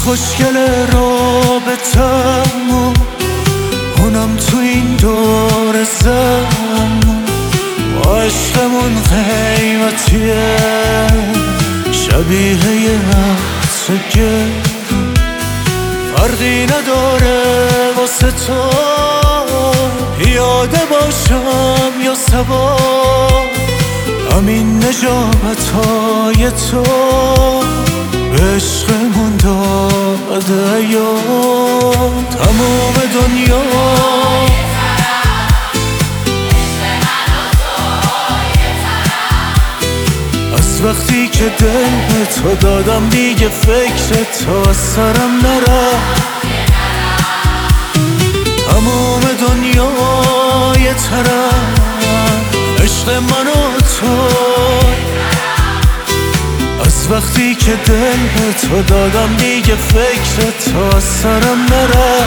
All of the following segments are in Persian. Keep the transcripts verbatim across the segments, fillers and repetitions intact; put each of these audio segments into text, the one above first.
خوشگل رابطمون، اونم تو این دور زمون. ما عشقمون قیمتیه، شبیه یه عطر گرون. فرقی نداره واسه تو پیاده باشم یا سوار، همین نجابتهای تو به عشقمون داده یاد. تموم دنیا از وقتی که دل به تو دادم دیگه فکر تو از سرم نره. تموم دنیا یه طرف، عشق من و تو از وقتی که دل به تو دادم دیگه فکر تو از سرم نره.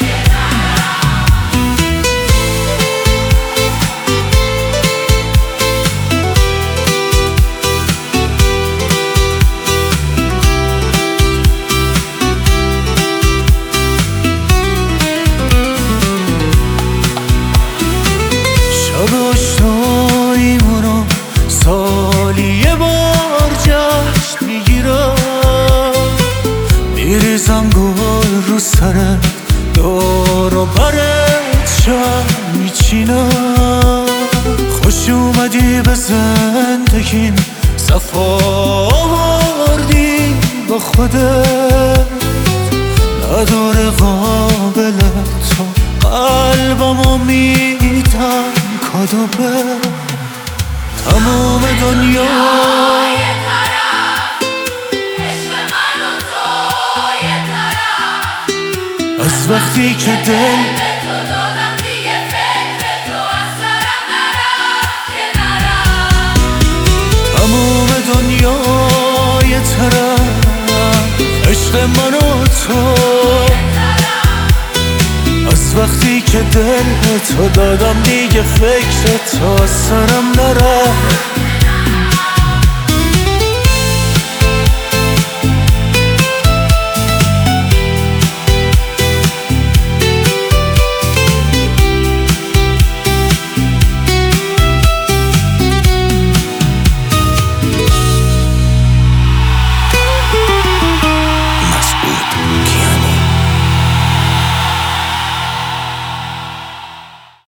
شب آشناییمونو سالی یه بار جشن میگیرم، میریزم گل رو سرت، دور و برت شم میچینم. خوش اومدی به زندگیم، صفا آوردی با خودت، نداره قابل تو قلبمو میدم کادو به. تموم دنیا یه طرف، عشق من و تو یه طرف، از وقتی که دل به تو دادم دیگه فکر تو از سرم نرفت که نرفت. تموم دنیا یه طرف، عشق من و تو از وقتی که دل به تو دادم دیگه فکر تو از سرم نره.